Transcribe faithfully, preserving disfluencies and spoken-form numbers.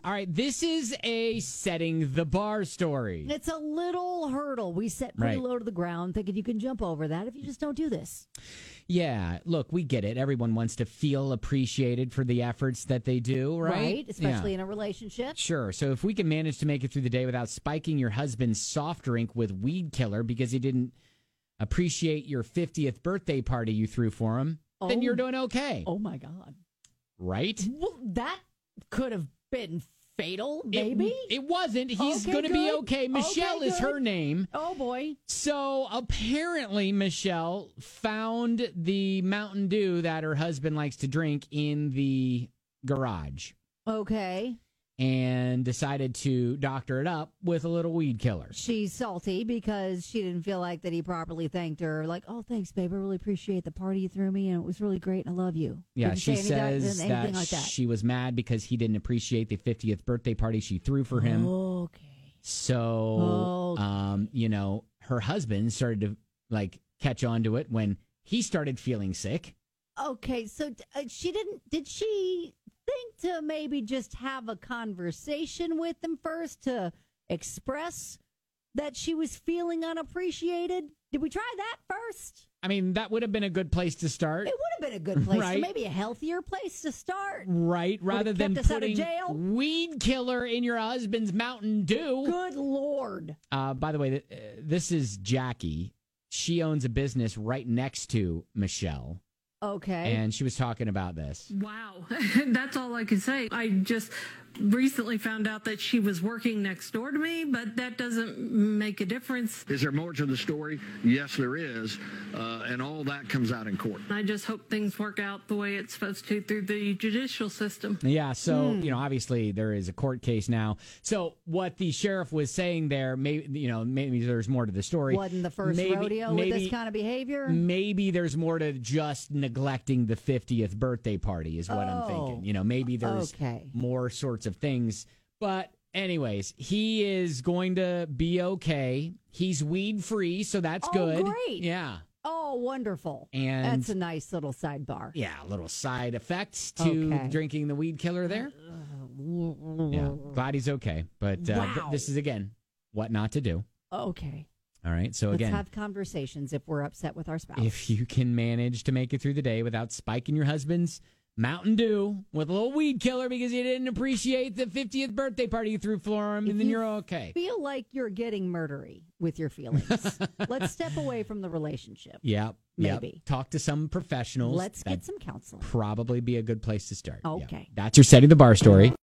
All right, this is a setting the bar story. It's a little hurdle we set pretty Right. low to the ground, thinking you can jump over that if you just don't do this. Yeah, look, we get it. Everyone wants to feel appreciated for the efforts that they do, right? Especially Yeah. in a relationship. Sure. So if we can manage to make it through the day without spiking your husband's soft drink with weed killer because he didn't appreciate your fiftieth birthday party you threw for him, Oh. then you're doing okay. Oh, my God. Right? Well, that could have been fatal, It- maybe? It, wasn't. He's Okay, going to be good. okay. Michelle Okay, is her good. name. Oh, boy. So apparently, Michelle found the Mountain Dew that her husband likes to drink in the garage Okay. and decided to doctor it up with a little weed killer. She's salty because she didn't feel like that he properly thanked her. Like, oh, thanks, babe. I really appreciate the party you threw me, and it was really great, and I love you. Yeah, Didn't she say any- says anything that, like that. she was mad because he didn't appreciate the fiftieth birthday party she threw for him. Okay. So, Okay. um, you know, her husband started to like catch on to it when he started feeling sick. Okay, so uh, she didn't, did she think to maybe just have a conversation with him first to express that she was feeling unappreciated? Did we try that first? I mean, that would have been a good place to start. It would have been a good place, Right. maybe a healthier place to start. Right, rather kept than us out of putting jail. weed killer in your husband's Mountain Dew. Good Lord. Uh, by the way, th- uh, this is Jackie. She owns a business right next to Michelle, Okay. and she was talking about this. Wow. That's all I can say. I just recently found out that she was working next door to me, but that doesn't make a difference. Is there more to the story? Yes, there is. Uh, and all that comes out in court. I just hope things work out the way it's supposed to through the judicial system. Yeah, so, you know, obviously there is a court case now. So what the sheriff was saying there, maybe, you know, maybe there's more to the story. Wasn't the first Maybe- rodeo maybe- with this kind of behavior? Maybe there's more to just neglecting the fiftieth birthday party is what I'm Oh, thinking. You know, maybe there's okay. more sorts of things. But anyways, he is going to be okay. He's weed free, so that's Oh, good. great. Yeah. Oh, wonderful. And That's a nice little sidebar. yeah, little side effects to Okay. drinking the weed killer there. Yeah, glad he's okay. But uh, Wow. th- this is, again, what not to do. Okay. All right, so Let's again, have conversations if we're upset with our spouse. if you can manage to make it through the day without spiking your husband's Mountain Dew with a little weed killer because you didn't appreciate the fiftieth birthday party you threw for him, If then you you're okay. feel like you're getting murdery with your feelings, let's step away from the relationship. Yep. Yep. Maybe. Talk to some professionals. Let's That'd get some counseling. probably be a good place to start. Yeah. Okay. That's your setting the bar story.